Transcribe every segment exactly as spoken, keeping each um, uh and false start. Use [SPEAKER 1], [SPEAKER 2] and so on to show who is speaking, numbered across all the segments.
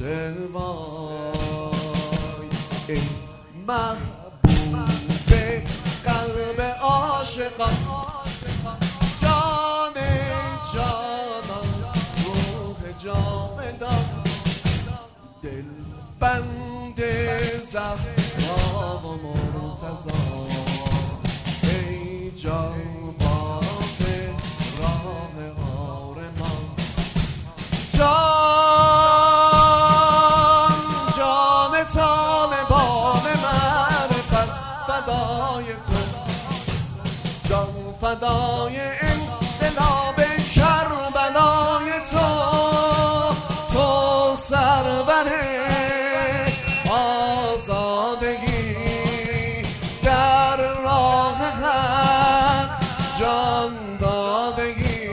[SPEAKER 1] دل وای ای محبوب قلب عاشقان جان جانان روح جاودان دل بند زهرا و مرتضی ای جان باز راه آرمان جان جان طالبان معرفت فدای تو جان فدای انقلاب کربلای تو تو سرور آزادگی در راه حق جان دادگی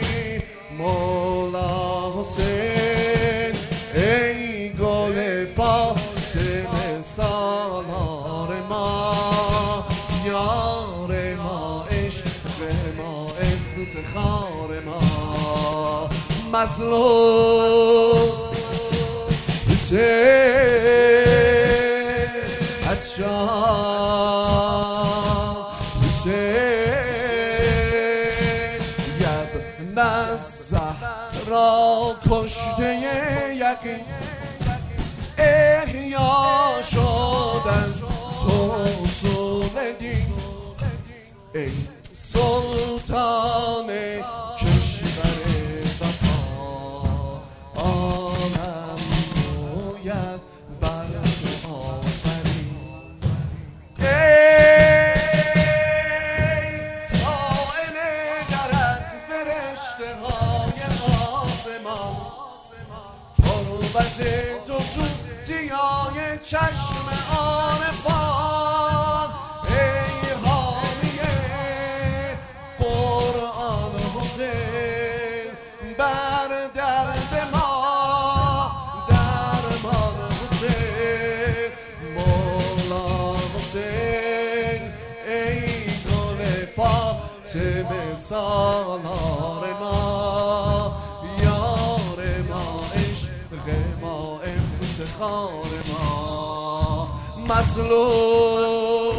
[SPEAKER 1] مولا حسین ای گل فاطمه سالار ما یار ما عشق ما افتخار ما مظلوم حسین عطشان حسین ابن الزهرا کشته یقین احیا شد از تو اصول دین ای سلطان کشور وفا عالم رویت بر تو آفرین ای سائل درت فرشته های آسمان تربت تو تو دیای چشم عارفان ای حامیه قرآن حسین بر درد ما درمان حسین مولا حسین ای گل فاطمه سالار ما یار ما عشق ما افتخار ما مظلوم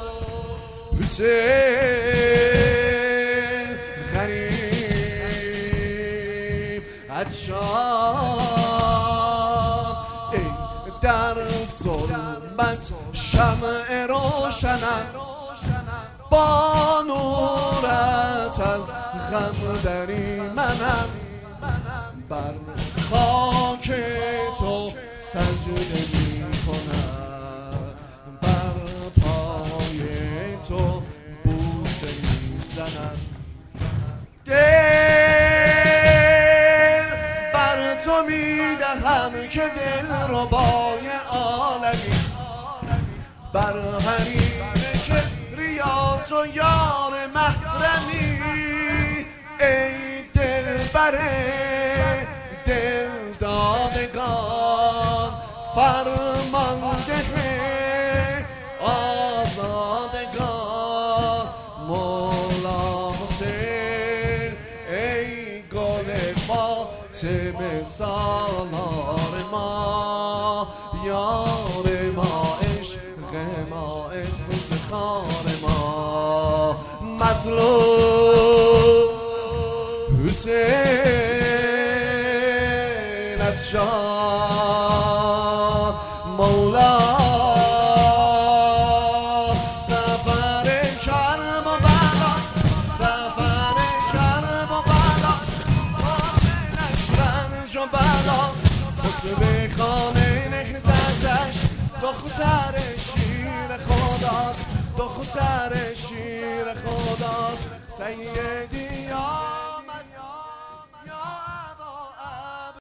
[SPEAKER 1] حسین غریب عطشان ای در ظلمت شمع روشنم با نورت از غم دری منم بر خاک تو سجده می کنم بر پای تو بوسه می زنم دل بر تو می دهم که دل ربای عالمی بر حریم که ریاض و یار محرمی ای دل بره دل دادگان فرمانده آزادگان مولا حسین ای گل فاطمه سالار ما یار ما عشق ما افتخار ما مظلوم حسین عطشان مولا سفر کرب و بلا سفر کرب و بلا حاصلش رنج و بلاست خطب خانه نخزتش دختر شیر خداست دختر شیر خداست سید